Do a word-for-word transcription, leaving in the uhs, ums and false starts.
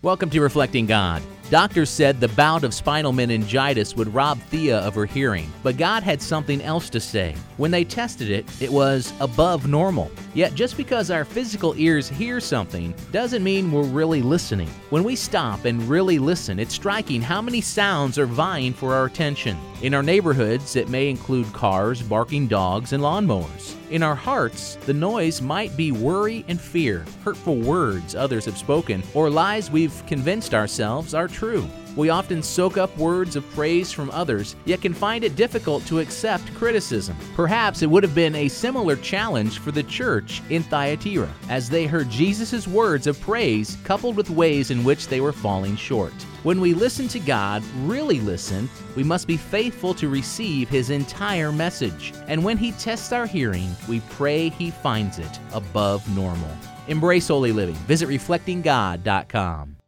Welcome to Reflecting God. Doctors said the bout of spinal meningitis would rob Thea of her hearing, but God had something else to say. When they tested it, it was above normal. Yet just because our physical ears hear something doesn't mean we're really listening. When we stop and really listen, it's striking how many sounds are vying for our attention. In our neighborhoods, it may include cars, barking dogs, and lawnmowers. In our hearts, the noise might be worry and fear, hurtful words others have spoken, or lies we've convinced ourselves are true. We often soak up words of praise from others, yet can find it difficult to accept criticism. Perhaps it would have been a similar challenge for the church in Thyatira, as they heard Jesus' words of praise coupled with ways in which they were falling short. When we listen to God, really listen, we must be faithful to receive His entire message. And when He tests our hearing, we pray He finds it above normal. Embrace holy living. Visit reflecting god dot com.